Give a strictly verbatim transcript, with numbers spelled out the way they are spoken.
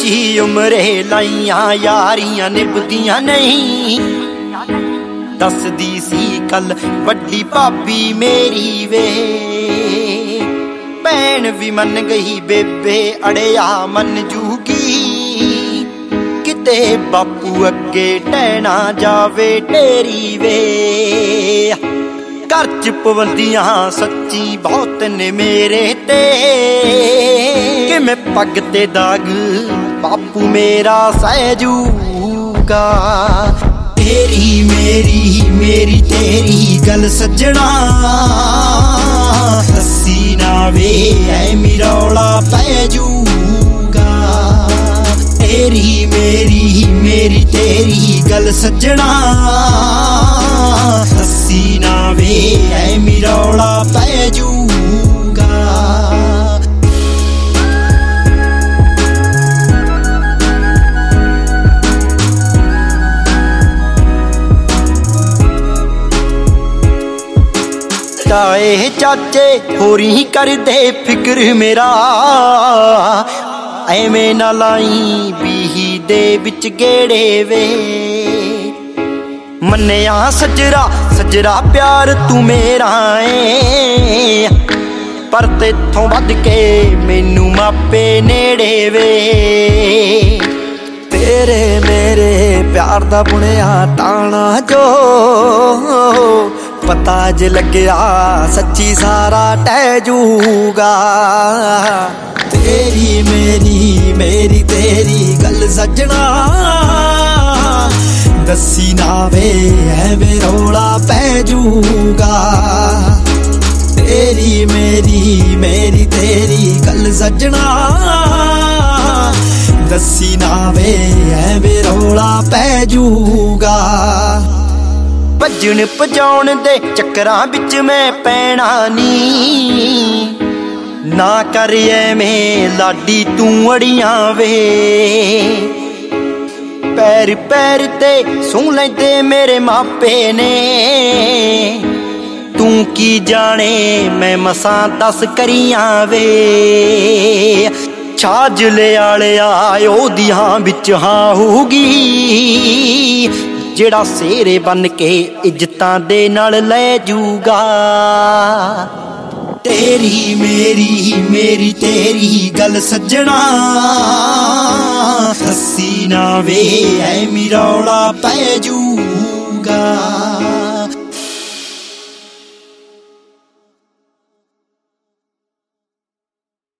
कच्ची उमरे लाइयां यारियां निभदियां नहीं। दसदी सी कल वड्डी भाभी मेरी वे, भैन भी मन गई बेबे अड़िया मन जूगी। किते बापू अगे टहना जावे तेरी वे, घर च पाबंदियां सच्ची बहुत ने मेरे ते। कि मैं पग ते दाग बापू मेरा सहजूगा। तेरी मेरी मेरी तेरी गल सजना, हसी ना वे ऐ रौला पैजूगा। तेरी मेरी मेरी तेरी गल सजना, हसी ना वे ऐ रौला पैजूगा। ताए चाचे होरी कर दे फिक्र मेरा, एवें ना लाई बीही दे बिच गेड़े वे। मन्निया सजरा सजरा प्यार तू मेरा है, पर तेथों वध के मैनू मापे नेड़े वे। तेरे मेरे प्यार दा बुनिया ताना जो, पता जे लग्या सच्ची सारा टहजूगा। तेरी मेरी मेरी तेरी गल सजना, दसी ना वे ऐ रौला पैजूगा। तेरी मेरी मेरी तेरी गल सजना, दसी ना वे ऐ रौला पैजूगा। भजन भजाउण दे चक्करां विच मैं पैना नी, ना कर ऐवें लाडी तू अड़ियां वे। पैर पैर ते सुन लैंदे मेरे मापे ने, तू की जाने मैं मसां दस करियां वे। छाजले आलिया ओदियां बिच हां होगी, जेड़ा सेरे बन के इज्जतां दे नाल लै जूगा। तेरी मेरी मेरी तेरी गल सजना, हसी ना वे ऐ रौला पैजूगा।